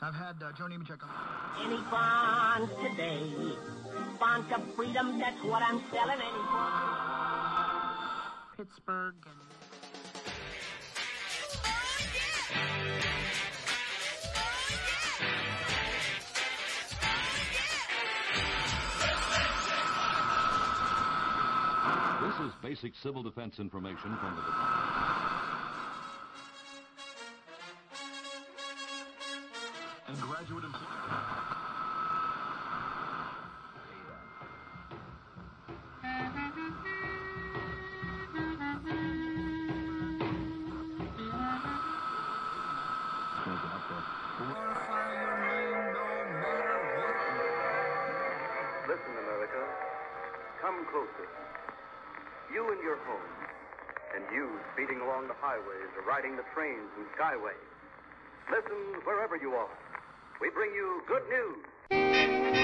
I've had Joe Nemechek on. Any bonds today? Bonds of freedom, that's what I'm selling. Any bonds? Pittsburgh and... This is basic civil defense information from the department. And graduate and... Listen, America. Come closer. You in your home, and you speeding along the highways or riding the trains and skyways. Listen wherever you are. We bring you good news.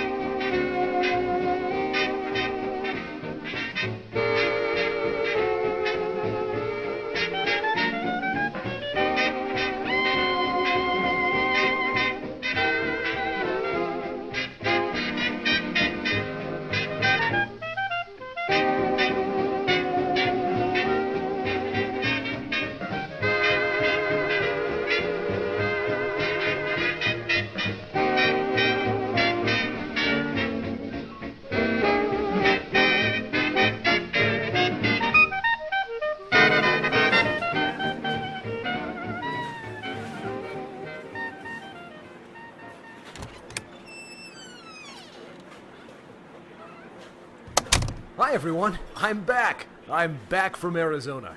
Hi, everyone. I'm back. I'm back from Arizona.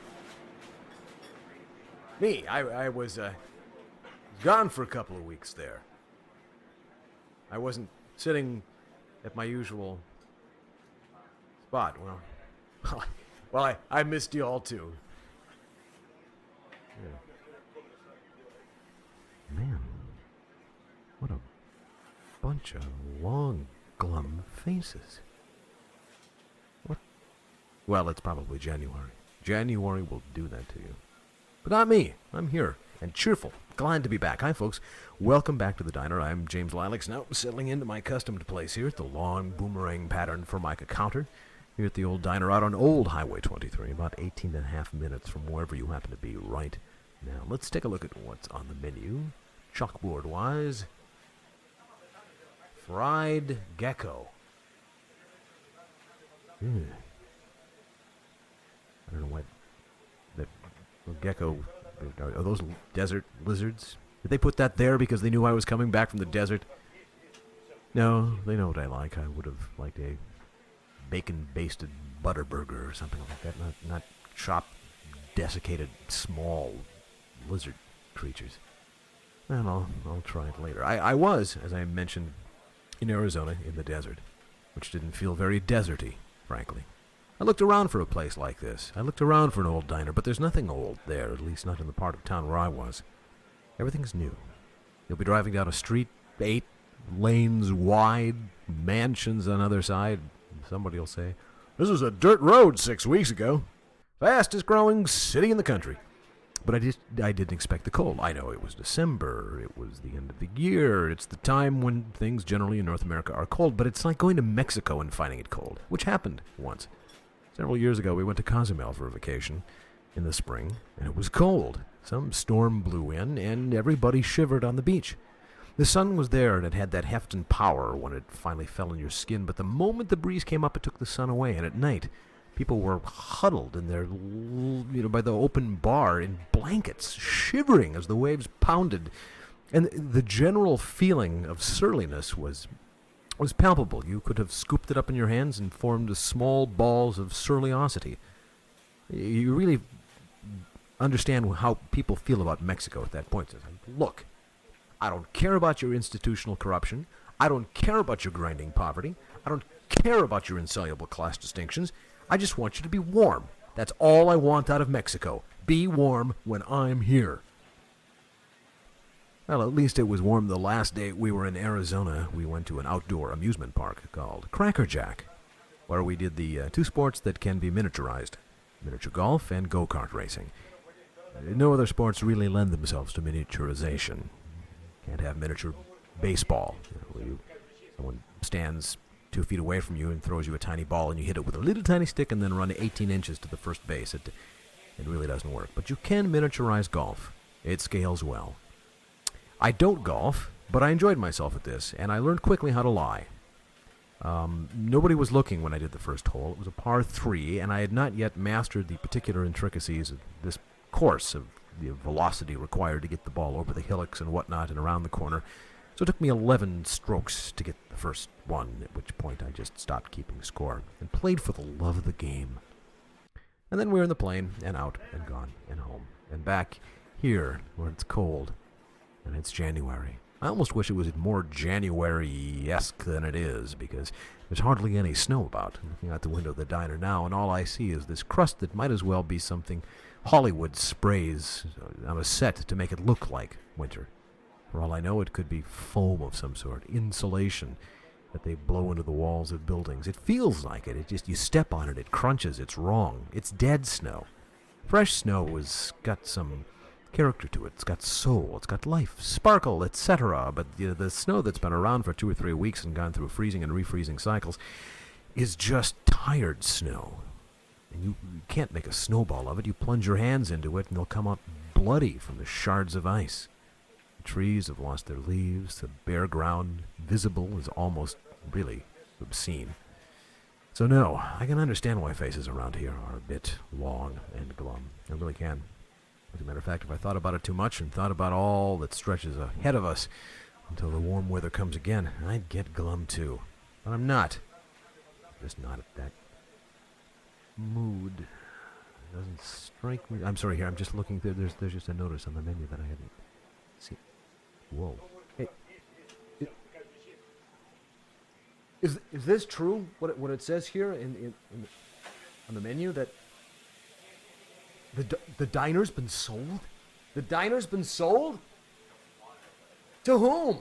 I was gone for a couple of weeks there. I wasn't sitting at my usual spot. Well, I missed you all, too. Yeah. Man, what a bunch of long, glum faces. Well, it's probably January. January will do that to you. But not me. I'm here and cheerful. Glad to be back. Hi, folks. Welcome back to the diner. I'm James Lilacs, now settling into my accustomed place here at the long boomerang pattern Formica counter here at the old diner out on Old Highway 23, about 18 and a half minutes from wherever you happen to be right now. Let's take a look at what's on the menu. Chalkboard-wise, fried gecko. I don't know what the gecko, are those desert lizards? Did they put that there because they knew I was coming back from the desert? No, they know what I like. I would have liked a bacon-basted butter burger or something like that, not chopped, desiccated, small lizard creatures. Well, I'll try it later. I was, as I mentioned, in Arizona in the desert, which didn't feel very deserty, frankly. I looked around for a place like this. I looked around for an old diner, but there's nothing old there, at least not in the part of town where I was. Everything's new. You'll be driving down a street 8 lanes wide, mansions on either side. Somebody will say, "This was a dirt road 6 weeks ago. Fastest growing city in the country." But I didn't expect the cold. I know it was December. It was the end of the year. It's the time when things generally in North America are cold, but it's like going to Mexico and finding it cold, which happened once. Several years ago, we went to Cozumel for a vacation in the spring, and it was cold. Some storm blew in, and everybody shivered on the beach. The sun was there, and it had that heft and power when it finally fell on your skin, but the moment the breeze came up, it took the sun away, and at night, people were huddled in their, by the open bar in blankets, shivering as the waves pounded, and the general feeling of surliness was palpable. You could have scooped it up in your hands and formed small balls of surliosity. You really understand how people feel about Mexico at that point. Look, I don't care about your institutional corruption. I don't care about your grinding poverty. I don't care about your insoluble class distinctions. I just want you to be warm. That's all I want out of Mexico. Be warm when I'm here. Well, at least it was warm the last day we were in Arizona. We went to an outdoor amusement park called Cracker Jack, where we did the two sports that can be miniaturized, miniature golf and go-kart racing. No other sports really lend themselves to miniaturization. Can't have miniature baseball. Someone stands 2 feet away from you and throws you a tiny ball, and you hit it with a little tiny stick and then run 18 inches to the first base. It really doesn't work. But you can miniaturize golf. It scales well. I don't golf, but I enjoyed myself at this, and I learned quickly how to lie. Nobody was looking when I did the first hole. It was a par 3, and I had not yet mastered the particular intricacies of this course, of the velocity required to get the ball over the hillocks and whatnot and around the corner. So it took me 11 strokes to get the first one, at which point I just stopped keeping score and played for the love of the game. And then we were in the plane, and out, and gone, and home, and back here where it's cold, and it's January. I almost wish it was more January-esque than it is, because there's hardly any snow about. I'm looking out the window of the diner now, and all I see is this crust that might as well be something Hollywood sprays on a set to make it look like winter. For all I know, it could be foam of some sort, insulation that they blow into the walls of buildings. It feels like it. It just, you step on it, it crunches, it's wrong. It's dead snow. Fresh snow has got some character to it. It's got soul, it's got life, sparkle, etc. But the snow that's been around for 2 or 3 weeks and gone through freezing and refreezing cycles is just tired snow. And you can't make a snowball of it. You plunge your hands into it and they'll come out bloody from the shards of ice. The trees have lost their leaves. The bare ground visible is almost really obscene. So no, I can understand why faces around here are a bit long and glum. I really can. As a matter of fact, if I thought about it too much and thought about all that stretches ahead of us until the warm weather comes again, I'd get glum too. But I'm not. I'm just not at that mood. It doesn't strike me. I'm sorry, here, I'm just looking through. There's just a notice on the menu that I haven't seen. Whoa. Hey. Is this true, what it says here on the menu, that the diner's been sold? The diner's been sold? To whom?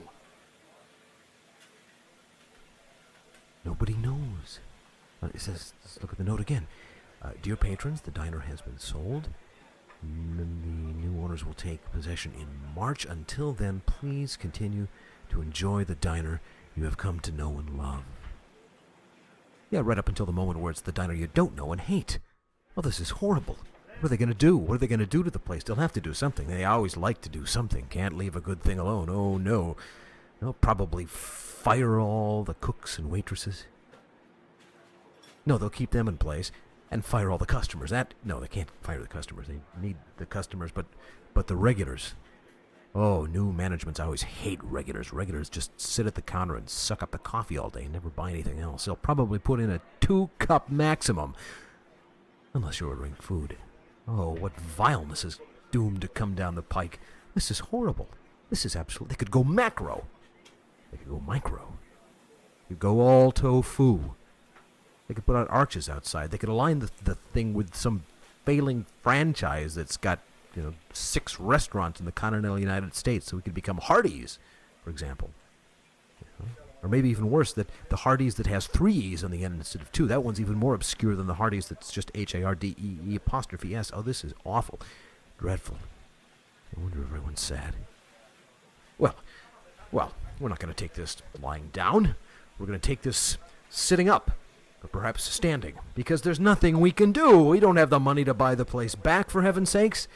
Nobody knows. It says, let's look at the note again. Dear patrons, the diner has been sold. The new owners will take possession in March. Until then, please continue to enjoy the diner you have come to know and love. Yeah, right up until the moment where it's the diner you don't know and hate. Well, this is horrible. What are they going to do? What are they going to do to the place? They'll have to do something. They always like to do something. Can't leave a good thing alone. Oh, no. They'll probably fire all the cooks and waitresses. No, they'll keep them in place and fire all the customers. No, they can't fire the customers. They need the customers, but the regulars. Oh, new managements always hate regulars. Regulars just sit at the counter and suck up the coffee all day and never buy anything else. They'll probably put in a 2-cup maximum. Unless you're ordering food. Oh, what vileness is doomed to come down the pike. This is horrible. This is absolutely... They could go macro. They could go micro. They could go all tofu. They could put out arches outside. They could align the thing with some failing franchise that's got, 6 restaurants in the continental United States, so we could become Hardee's, for example. Or maybe even worse, that the Hardee's that has 3 E's on the end instead of 2. That one's even more obscure than the Hardee's that's just H-A-R-D-E-E'-S. Oh, this is awful. Dreadful. I wonder if everyone's sad. Well, we're not going to take this lying down. We're going to take this sitting up. Or perhaps standing. Because there's nothing we can do. We don't have the money to buy the place back, for heaven's sakes.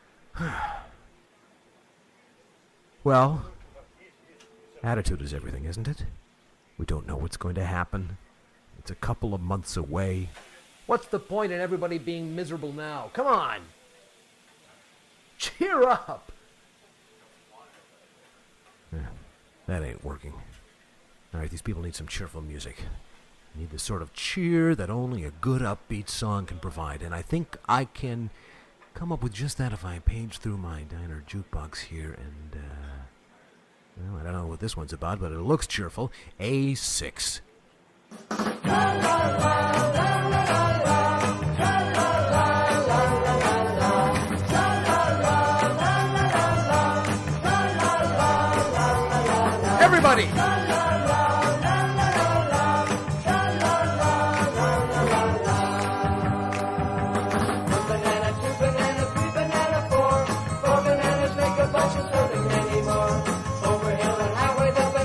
Well, attitude is everything, isn't it? We don't know what's going to happen. It's a couple of months away. What's the point in everybody being miserable now? Come on! Cheer up! That ain't working. Alright, these people need some cheerful music. They need the sort of cheer that only a good upbeat song can provide. And I think I can come up with just that if I page through my diner jukebox here and, I don't know what this one's about, but it looks cheerful. A6. Everybody! Over hill and highway, the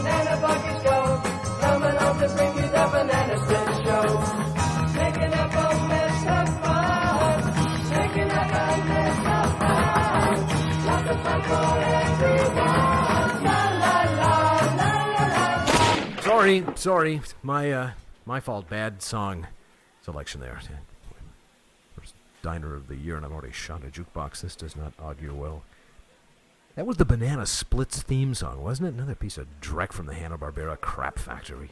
Sorry. My fault. Bad song selection there. First diner of the year, and I've already shot a jukebox. This does not augur well. That was the Banana Splits theme song, wasn't it? Another piece of dreck from the Hanna-Barbera crap factory.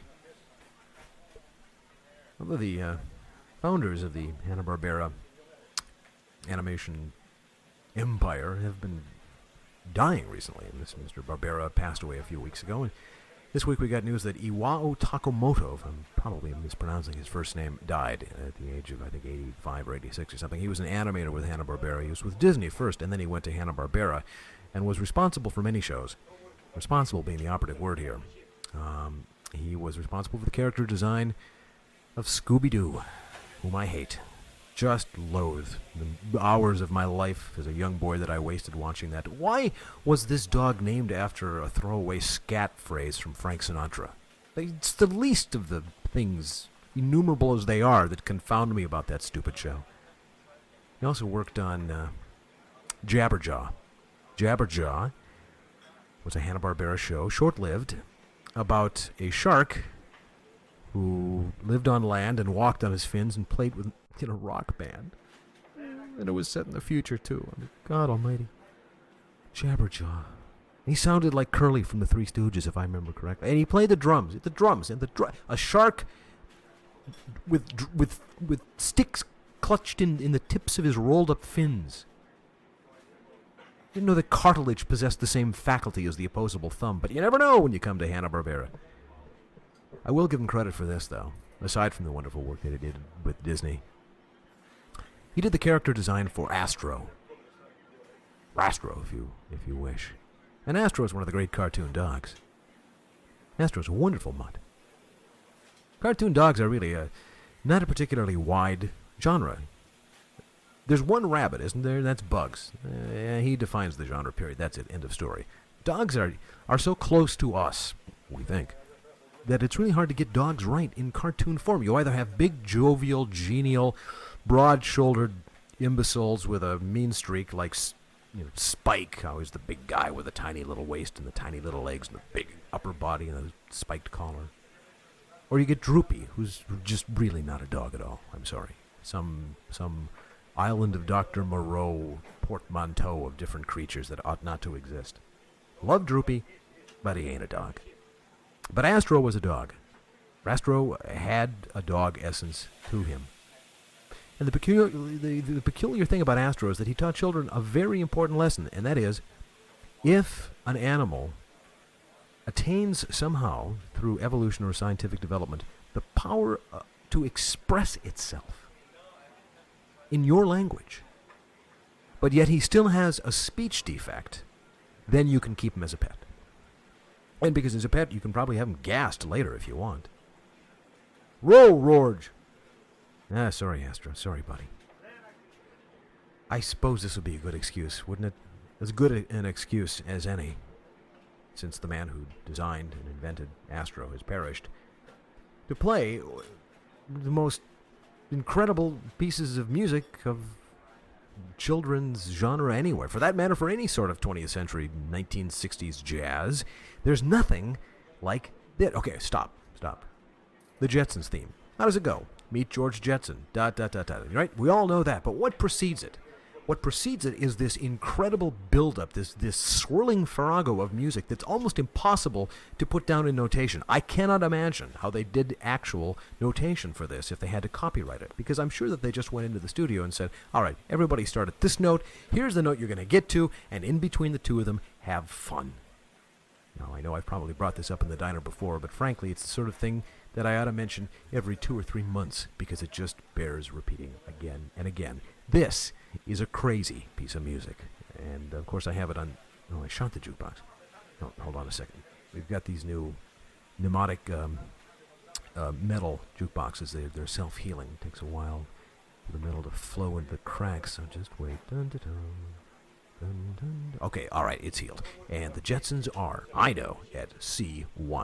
Although the founders of the Hanna-Barbera animation empire have been dying recently, and this Mr. Barbera passed away a few weeks ago. And this week we got news that Iwao Takamoto, if I'm probably mispronouncing his first name, died at the age of, I think, 85 or 86 or something. He was an animator with Hanna-Barbera. He was with Disney first, and then he went to Hanna-Barbera and was responsible for many shows. Responsible being the operative word here. He was responsible for the character design of Scooby-Doo, whom I hate. Just loathe the hours of my life as a young boy that I wasted watching that. Why was this dog named after a throwaway scat phrase from Frank Sinatra? It's the least of the things, innumerable as they are, that confound me about that stupid show. He also worked on Jabberjaw. Jabberjaw was a Hanna-Barbera show, short-lived, about a shark who lived on land and walked on his fins and played in a rock band. And it was set in the future, too. I mean, God almighty. Jabberjaw. He sounded like Curly from the Three Stooges, if I remember correctly. And he played the drums. A shark with sticks clutched in the tips of his rolled-up fins. Didn't know that cartilage possessed the same faculty as the opposable thumb, but you never know when you come to Hanna-Barbera. I will give him credit for this, though, aside from the wonderful work that he did with Disney. He did the character design for Astro. Astro, if you wish. And Astro is one of the great cartoon dogs. Astro's a wonderful mutt. Cartoon dogs are really not a particularly wide genre. There's one rabbit, isn't there? That's Bugs. He defines the genre, period. That's it. End of story. Dogs are so close to us, we think, that it's really hard to get dogs right in cartoon form. You either have big, jovial, genial, broad-shouldered imbeciles with a mean streak like Spike, always the big guy with a tiny little waist and the tiny little legs and the big upper body and a spiked collar. Or you get Droopy, who's just really not a dog at all. I'm sorry. Some island of Dr. Moreau portmanteau of different creatures that ought not to exist. Love Droopy, but he ain't a dog. But Astro was a dog. Astro had a dog essence to him. And the peculiar thing about Astro is that he taught children a very important lesson, and that is, if an animal attains somehow, through evolution or scientific development, the power to express itself in your language, but yet he still has a speech defect, then you can keep him as a pet. And because as a pet, you can probably have him gassed later if you want. Roll, Rorge! Sorry, Astro. Sorry, buddy. I suppose this would be a good excuse, wouldn't it? As good an excuse as any, since the man who designed and invented Astro has perished, to play the most incredible pieces of music of children's genre anywhere. For that matter, for any sort of 20th century, 1960s jazz, there's nothing like that. Okay, stop. The Jetsons theme. How does it go? Meet George Jetson. ... Right? We all know that. But what precedes it? What precedes it is this incredible build-up, this swirling farrago of music that's almost impossible to put down in notation. I cannot imagine how they did actual notation for this if they had to copyright it, because I'm sure that they just went into the studio and said, all right, everybody start at this note, here's the note you're going to get to, and in between the two of them, have fun. Now, I know I've probably brought this up in the diner before, but frankly, it's the sort of thing that I ought to mention every 2 or 3 months, because it just bears repeating again and again. This is a crazy piece of music. And, of course, I have it on... Oh, I shot the jukebox. No, hold on a second. We've got these new pneumatic metal jukeboxes. They're self-healing. It takes a while for the metal to flow into the cracks, so just wait. Dun, dun, dun. Dun, dun. Okay, all right, it's healed. And the Jetsons are, I know, at C1.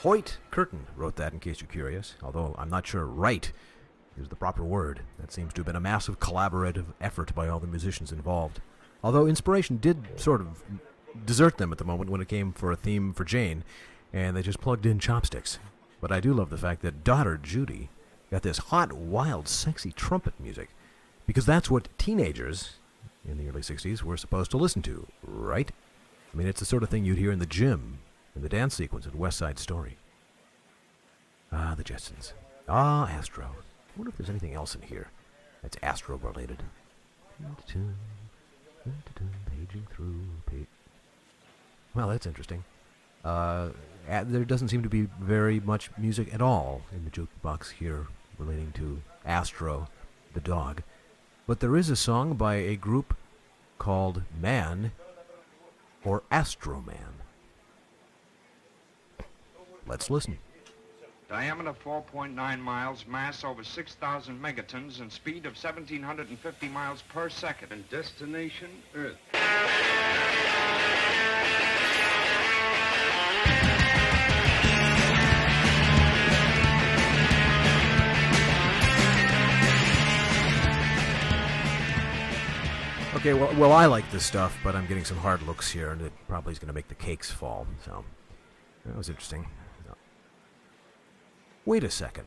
Hoyt Curtin wrote that, in case you're curious, although I'm not sure right is the proper word. That seems to have been a massive collaborative effort by all the musicians involved. Although inspiration did sort of desert them at the moment when it came for a theme for Jane, and they just plugged in chopsticks. But I do love the fact that daughter Judy got this hot, wild, sexy trumpet music, because that's what teenagers in the early 60s were supposed to listen to, right? I mean, it's the sort of thing you'd hear in the gym, in the dance sequence of West Side Story. Ah, the Jetsons. Ah, Astro. I wonder if there's anything else in here that's Astro-related. Paging through. Well, that's interesting. There doesn't seem to be very much music at all in the jukebox here relating to Astro, the dog. But there is a song by a group called Man or Astro Man. Let's listen. Diameter 4.9 miles, mass over 6,000 megatons, and speed of 1,750 miles per second. And destination, Earth. Okay, well, I like this stuff, but I'm getting some hard looks here, and it probably is going to make the cakes fall, so that was interesting. Wait a second.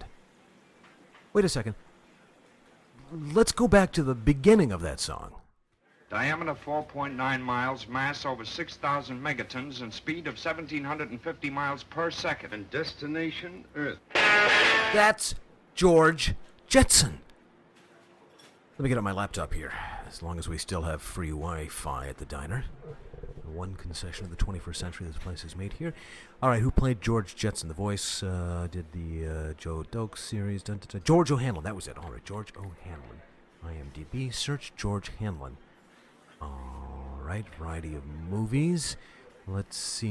Let's go back to the beginning of that song. Diameter 4.9 miles, mass over 6,000 megatons, and speed of 1,750 miles per second. And destination, Earth. That's George Jetson. Let me get on my laptop here, as long as we still have free Wi-Fi at the diner. The one concession of the 21st century this place has made here. All right, who played George Jetson? The voice did the Joe Doak series. George O'Hanlon, that was it. All right, George O'Hanlon. IMDb, search George Hanlon. All right, variety of movies. Let's see,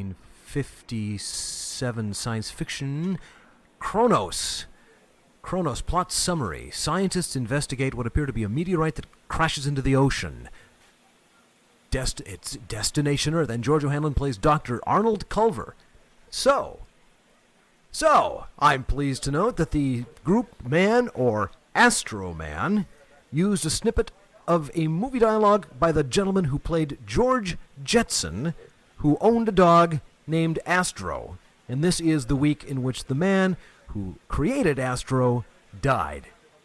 1957 science fiction. Kronos, plot summary. Scientists investigate what appear to be a meteorite that crashes into the ocean. It's Destination Earth, and George O'Hanlon plays Dr. Arnold Culver. So, I'm pleased to note that the group Man or Astro Man used a snippet of a movie dialogue by the gentleman who played George Jetson, who owned a dog named Astro. And this is the week in which the man who created Astro died.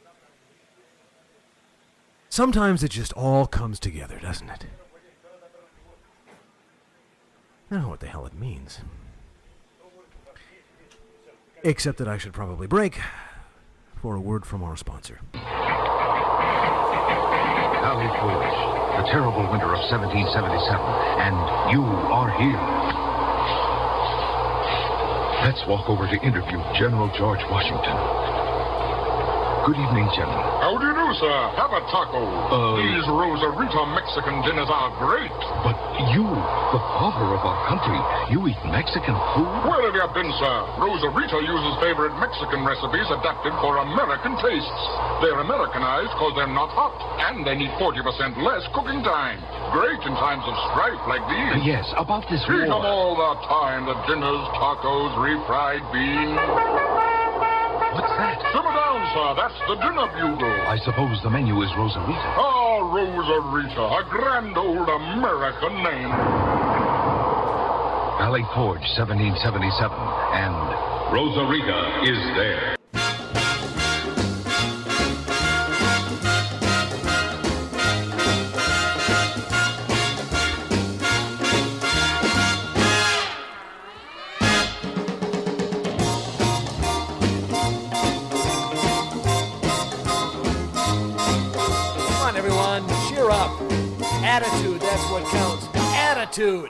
Sometimes it just all comes together, doesn't it? I don't know what the hell it means. Except that I should probably break for a word from our sponsor. Valley Forge, the terrible winter of 1777, and you are here. Let's walk over to interview General George Washington. Good evening, General. How do you do, sir? Have a taco. These Rosarita Mexican dinners are great. But you, the father of our country, you eat Mexican food? Where have you been, sir? Rosarita uses favorite Mexican recipes adapted for American tastes. They're Americanized because they're not hot, and they need 40% less cooking time. Great in times of strife like these. Yes, about this Eat them war. all the time. The dinners, tacos, refried beans. What's that? Simmer down, sir. That's the dinner bugle. I suppose the menu is Rosarita. Ah, Rosarita, a grand old American name. Valley Forge, 1777, and Rosarita is there. Attitude, that's what counts. Attitude.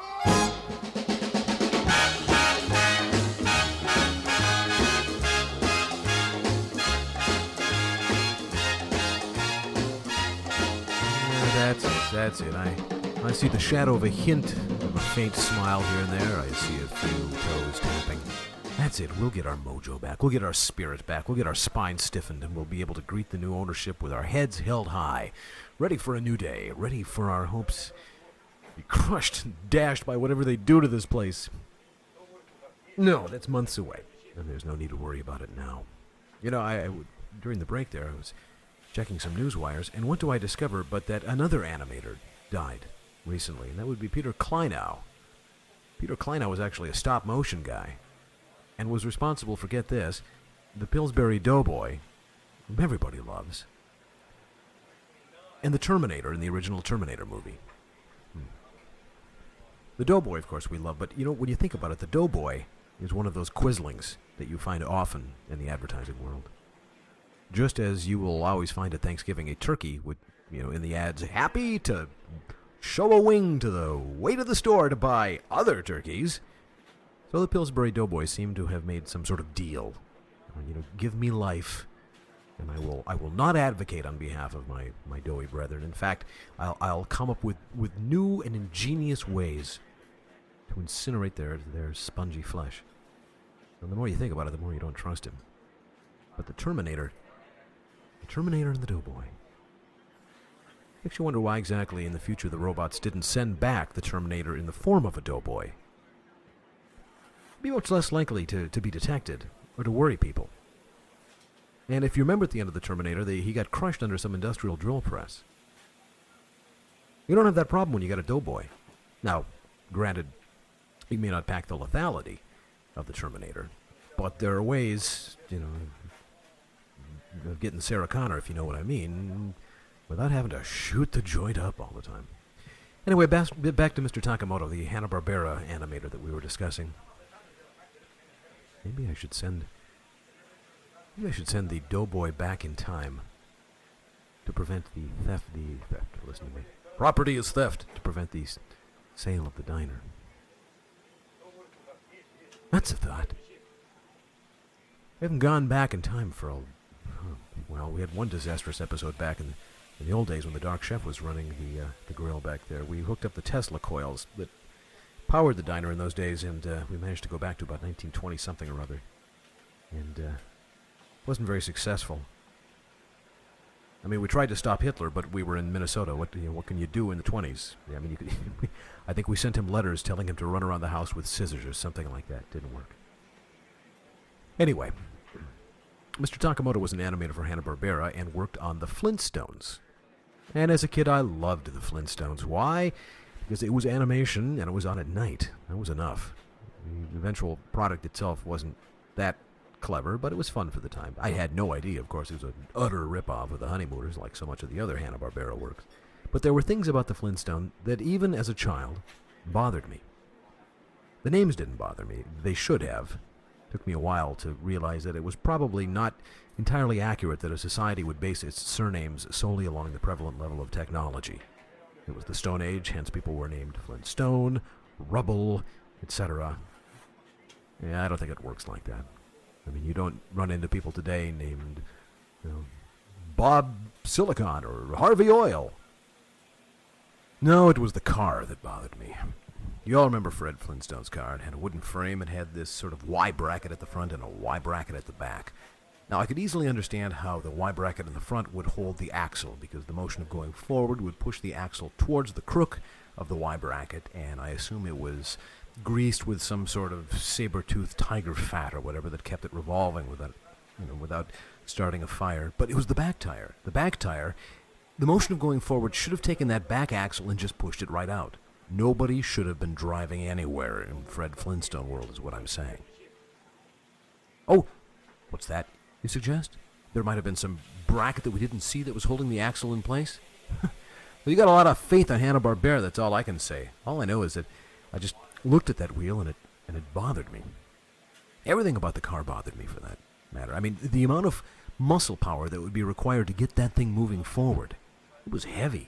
That's it. I see the shadow of a hint of a faint smile here and there. I see a few toes tapping. That's it. We'll get our mojo back. We'll get our spirit back. We'll get our spine stiffened, and we'll be able to greet the new ownership with our heads held high. Ready for a new day. Ready for our hopes to be crushed and dashed by whatever they do to this place. No, that's months away, and there's no need to worry about it now. You know, during the break there, I was checking some news wires, and what do I discover but that another animator died recently, and that would be Peter Kleinow. Peter Kleinow was actually a stop-motion guy, and was responsible for, get this, the Pillsbury Doughboy, whom everybody loves, and the Terminator in the original Terminator movie. The Doughboy, of course, we love, but, you know, when you think about it, the Doughboy is one of those quislings that you find often in the advertising world. Just as you will always find at Thanksgiving a turkey with, you know, in the ads, happy to show a wing to the way to the store to buy other turkeys. So the Pillsbury Doughboy seem to have made some sort of deal. You know, give me life, and I will not advocate on behalf of my doughy brethren. In fact, I'll come up with new and ingenious ways to incinerate their spongy flesh. And the more you think about it, the more you don't trust him. But the Terminator and the Doughboy. Makes you wonder why exactly in the future the robots didn't send back the Terminator in the form of a Doughboy. Be much less likely to be detected or to worry people. And if you remember at the end of the Terminator, he got crushed under some industrial drill press. You don't have that problem when you got a Doughboy. Now, granted, he may not pack the lethality of the Terminator, but there are ways, you know, of getting Sarah Connor, if you know what I mean, without having to shoot the joint up all the time. Anyway, back to Mr. Takamoto, the Hanna-Barbera animator that we were discussing. Maybe I should send the Doughboy back in time to prevent the theft. Listen to me. Property is theft, to prevent the sale of the diner. That's a thought. We haven't gone back in time for well, we had one disastrous episode back in the old days when the Dark Chef was running the grill back there. We hooked up the Tesla coils that powered the diner in those days, and we managed to go back to about 1920-something or other. And wasn't very successful. I mean, we tried to stop Hitler, but we were in Minnesota. What can you do in the 20s? I mean, I think we sent him letters telling him to run around the house with scissors or something like that. Didn't work. Anyway, Mr. Takamoto was an animator for Hanna-Barbera and worked on the Flintstones. And as a kid, I loved the Flintstones. Why? Because it was animation and it was on at night. That was enough. The eventual product itself wasn't that clever, but it was fun for the time. I had no idea, of course, it was an utter rip-off of the Honeymooners, like so much of the other Hanna-Barbera works. But there were things about the Flintstone that, even as a child, bothered me. The names didn't bother me. They should have. It took me a while to realize that it was probably not entirely accurate that a society would base its surnames solely along the prevalent level of technology. It was the Stone Age, hence people were named Flintstone, Rubble, etc. Yeah, I don't think it works like that. I mean, you don't run into people today named, Bob Silicon or Harvey Oil. No, it was the car that bothered me. You all remember Fred Flintstone's car. It had a wooden frame. It had this sort of Y bracket at the front and a Y bracket at the back. Now, I could easily understand how the Y bracket in the front would hold the axle, because the motion of going forward would push the axle towards the crook of the Y bracket, and I assume it was greased with some sort of saber-toothed tiger fat or whatever that kept it revolving without starting a fire. But it was the back tire. The back tire, the motion of going forward should have taken that back axle and just pushed it right out. Nobody should have been driving anywhere in Fred Flintstone world, is what I'm saying. Oh, what's that, you suggest? There might have been some bracket that we didn't see that was holding the axle in place? Well, you got a lot of faith on Hanna-Barbera, that's all I can say. All I know is that I just looked at that wheel and it bothered me. Everything about the car bothered me, for that matter. I mean, the amount of muscle power that would be required to get that thing moving forward. It was heavy.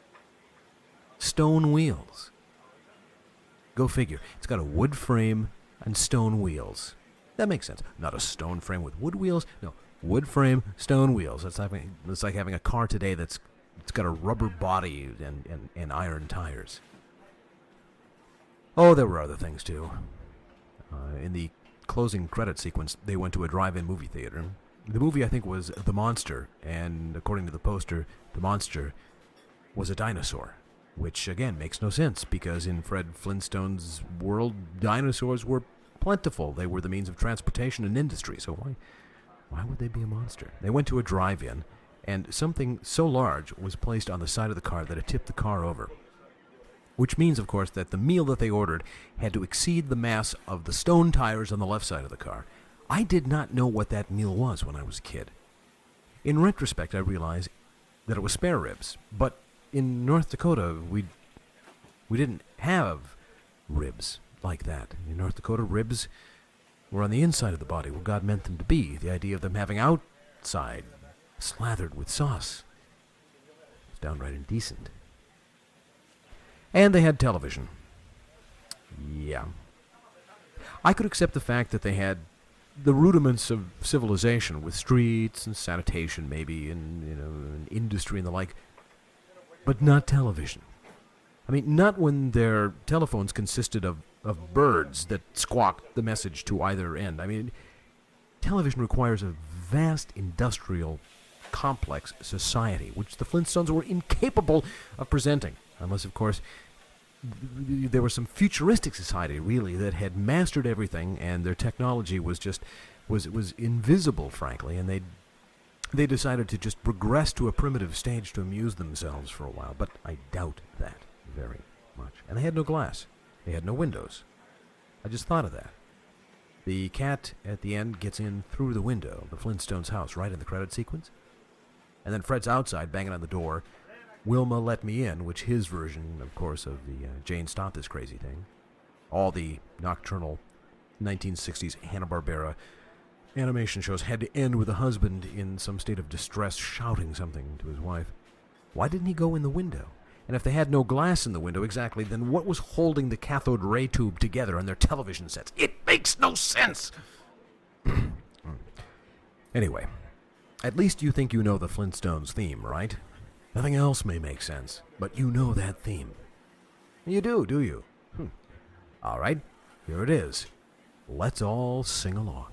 Stone wheels. Go figure. It's got a wood frame and stone wheels. That makes sense. Not a stone frame with wood wheels. No, wood frame, stone wheels. It's like having a car today it's got a rubber body and iron tires. Oh, there were other things, too. In the closing credit sequence, they went to a drive-in movie theater. The movie, I think, was The Monster, and according to the poster, the monster was a dinosaur, which, again, makes no sense, because in Fred Flintstone's world, dinosaurs were plentiful. They were the means of transportation and industry, so why would they be a monster? They went to a drive-in, and something so large was placed on the side of the car that it tipped the car over. Which means, of course, that the meal that they ordered had to exceed the mass of the stone tires on the left side of the car. I did not know what that meal was when I was a kid. In retrospect, I realize that it was spare ribs, but in North Dakota, we didn't have ribs like that. In North Dakota, ribs were on the inside of the body where God meant them to be. The idea of them having outside slathered with sauce was downright indecent. And they had television. Yeah. I could accept the fact that they had the rudiments of civilization with streets and sanitation maybe and, and industry and the like, but not television. I mean, not when their telephones consisted of birds that squawked the message to either end. I mean, television requires a vast industrial, complex society, which the Flintstones were incapable of presenting. Unless, of course, there was some futuristic society, really, that had mastered everything, and their technology was invisible, frankly, and they decided to just regress to a primitive stage to amuse themselves for a while. But I doubt that very much. And they had no glass. They had no windows. I just thought of that. The cat at the end gets in through the window of the Flintstones' house, right in the credit sequence. And then Fred's outside, banging on the door. Wilma Let Me In, which his version, of course, of the Jane Stop This Crazy Thing. All the nocturnal 1960s Hanna-Barbera animation shows had to end with a husband in some state of distress shouting something to his wife. Why didn't he go in the window? And if they had no glass in the window exactly, then what was holding the cathode ray tube together on their television sets? It makes no sense! Anyway, at least you think you know the Flintstones theme, right? Nothing else may make sense, but you know that theme. You do you? All right, here it is. Let's all sing along.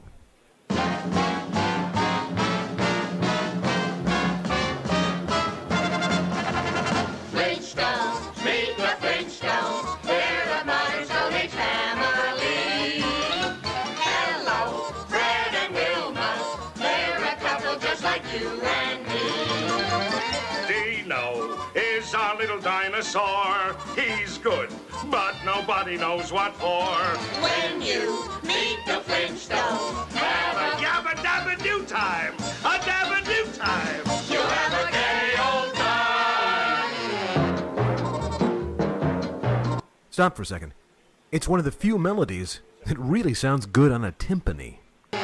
Flintstones, meet the Flintstones. They're a modern Stone Age family. Hello, Fred and Wilma. They're a couple just like you and me. Dino is our little dinosaur. He's good, but nobody knows what for. When you meet the Flintstones, have a yabba dabba do time. A dabba do time. You'll have a gay old time. Stop for a second. It's one of the few melodies that really sounds good on a timpani.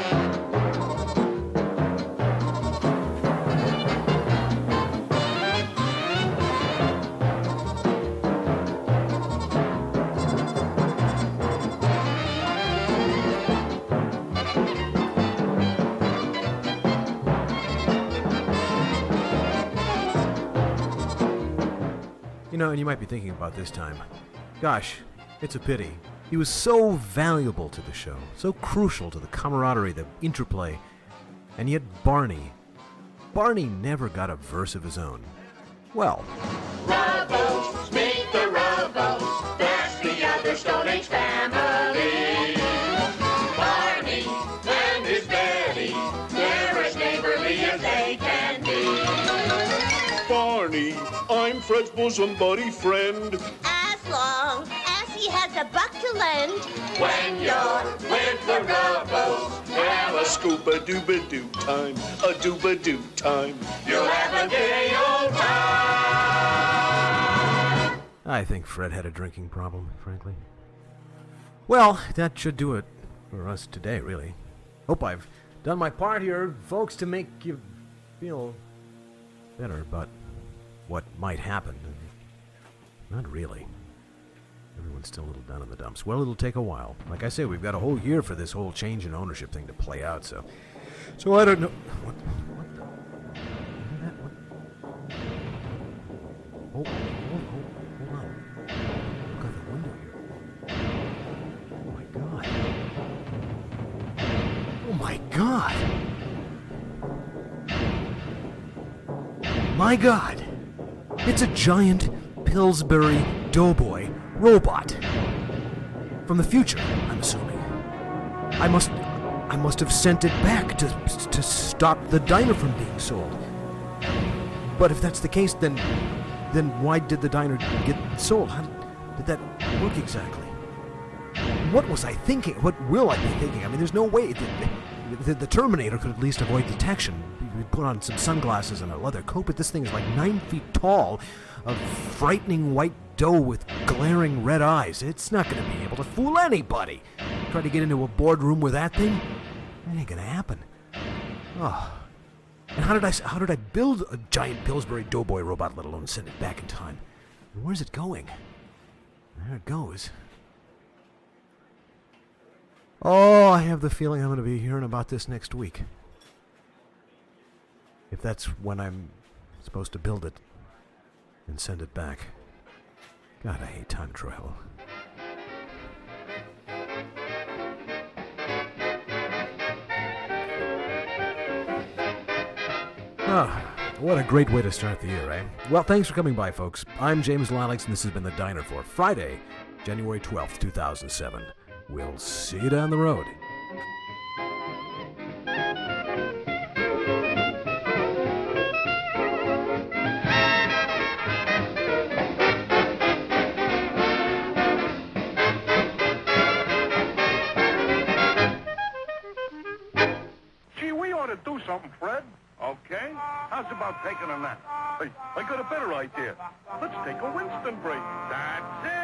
And you might be thinking about this time, gosh, it's a pity. He was so valuable to the show, so crucial to the camaraderie, the interplay, and yet Barney never got a verse of his own. Well, Rubbles, meet the Rubbles. That's the other Stone Age family. Barney and his Betty, they're as neighborly as they can be. Barney, I'm Fred's bosom buddy friend. As long as he has a buck to lend. When you're with the Rubbles, have A scuba-dooba-doo time, a dooba-doo time. you'll have a gay old time. I think Fred had a drinking problem, frankly. Well, that should do it for us today, really. Hope I've done my part here, folks, to make you feel better about what might happen. Not really. Everyone's still a little down in the dumps. Well, it'll take a while. Like I say, we've got a whole year for this whole change in ownership thing to play out, so I don't know. What the? Hear that? What? Hold on. Look out the window here. Oh my God! My God! It's a giant Pillsbury Doughboy robot. From the future, I'm assuming. I must have sent it back to stop the diner from being sold. But if that's the case, then why did the diner get sold? How did that work exactly? What was I thinking? What will I be thinking? I mean, there's no way the Terminator could at least avoid detection. We put on some sunglasses and a leather coat, but this thing is like 9 feet tall, a frightening white doe with glaring red eyes. It's not going to be able to fool anybody. Try to get into a boardroom with that thing? That ain't going to happen. Oh. And how did I build a giant Pillsbury Doughboy robot, let alone send it back in time? And where's it going? There it goes. Oh, I have the feeling I'm going to be hearing about this next week. If that's when I'm supposed to build it and send it back. God, I hate time travel. What a great way to start the year, eh? Well, thanks for coming by, folks. I'm James Lalix, and this has been The Diner for Friday, January 12th, 2007. We'll see you down the road. Gee, we ought to do something, Fred. Okay? How's about taking a nap? Hey, I got a better idea. Let's take a Winston break. That's it!